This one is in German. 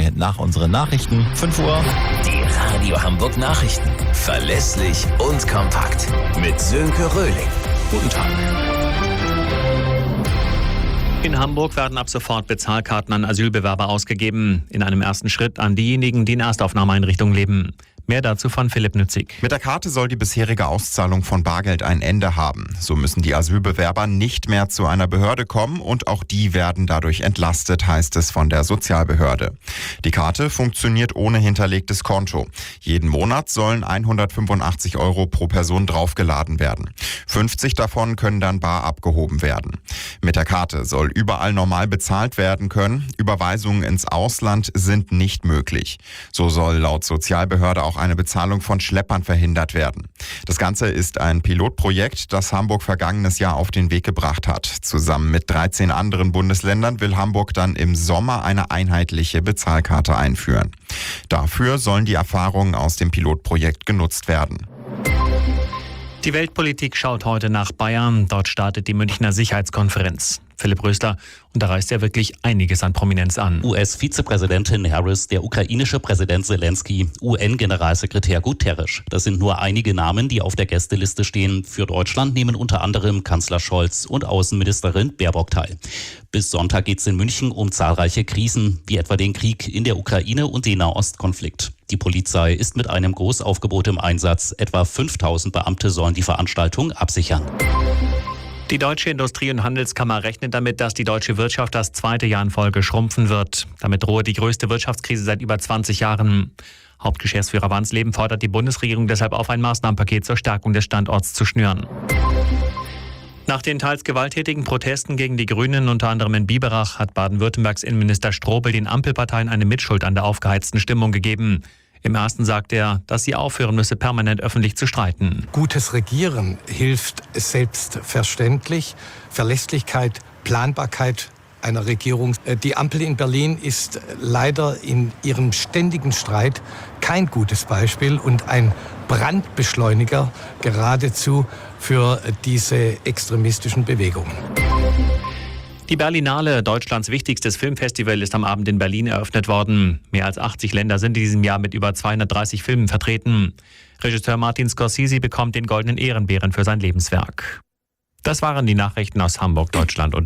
nach unseren Nachrichten. 5 Uhr. Die Radio Hamburg Nachrichten. Verlässlich und kompakt. Mit Sönke Röhling. Guten Tag. In Hamburg werden ab sofort Bezahlkarten an Asylbewerber ausgegeben. In einem ersten Schritt an diejenigen, die in Erstaufnahmeeinrichtungen leben. Mehr dazu von Philipp Nützig. Mit der Karte soll die bisherige Auszahlung von Bargeld ein Ende haben. So müssen die Asylbewerber nicht mehr zu einer Behörde kommen und auch die werden dadurch entlastet, heißt es von der Sozialbehörde. Die Karte funktioniert ohne hinterlegtes Konto. Jeden Monat sollen 185 € pro Person draufgeladen werden. 50 davon können dann bar abgehoben werden. Mit der Karte soll überall normal bezahlt werden können. Überweisungen ins Ausland sind nicht möglich. So soll laut Sozialbehörde auch eine Bezahlung von Schleppern verhindert werden. Das Ganze ist ein Pilotprojekt, das Hamburg vergangenes Jahr auf den Weg gebracht hat. Zusammen mit 13 anderen Bundesländern will Hamburg dann im Sommer eine einheitliche Bezahlkarte einführen. Dafür sollen die Erfahrungen aus dem Pilotprojekt genutzt werden. Die Weltpolitik schaut heute nach Bayern. Dort startet die Münchner Sicherheitskonferenz. Philipp Rösler, und da reißt ja wirklich einiges an Prominenz an. US-Vizepräsidentin Harris, der ukrainische Präsident Zelensky, UN-Generalsekretär Guterres. Das sind nur einige Namen, die auf der Gästeliste stehen. Für Deutschland nehmen unter anderem Kanzler Scholz und Außenministerin Baerbock teil. Bis Sonntag geht es in München um zahlreiche Krisen, wie etwa den Krieg in der Ukraine und den Nahostkonflikt. Die Polizei ist mit einem Großaufgebot im Einsatz. Etwa 5000 Beamte sollen die Veranstaltung absichern. Die Deutsche Industrie- und Handelskammer rechnet damit, dass die deutsche Wirtschaft das zweite Jahr in Folge schrumpfen wird. Damit drohe die größte Wirtschaftskrise seit über 20 Jahren. Hauptgeschäftsführer Wansleben fordert die Bundesregierung deshalb auf, ein Maßnahmenpaket zur Stärkung des Standorts zu schnüren. Nach den teils gewalttätigen Protesten gegen die Grünen, unter anderem in Biberach, hat Baden-Württembergs Innenminister Strobel den Ampelparteien eine Mitschuld an der aufgeheizten Stimmung gegeben. Im ersten sagt er, dass sie aufhören müsse, permanent öffentlich zu streiten. Gutes Regieren hilft selbstverständlich. Verlässlichkeit, Planbarkeit einer Regierung. Die Ampel in Berlin ist leider in ihrem ständigen Streit kein gutes Beispiel und ein Brandbeschleuniger geradezu für diese extremistischen Bewegungen. Die Berlinale, Deutschlands wichtigstes Filmfestival, ist am Abend in Berlin eröffnet worden. Mehr als 80 Länder sind in diesem Jahr mit über 230 Filmen vertreten. Regisseur Martin Scorsese bekommt den Goldenen Ehrenbären für sein Lebenswerk. Das waren die Nachrichten aus Hamburg, Deutschland und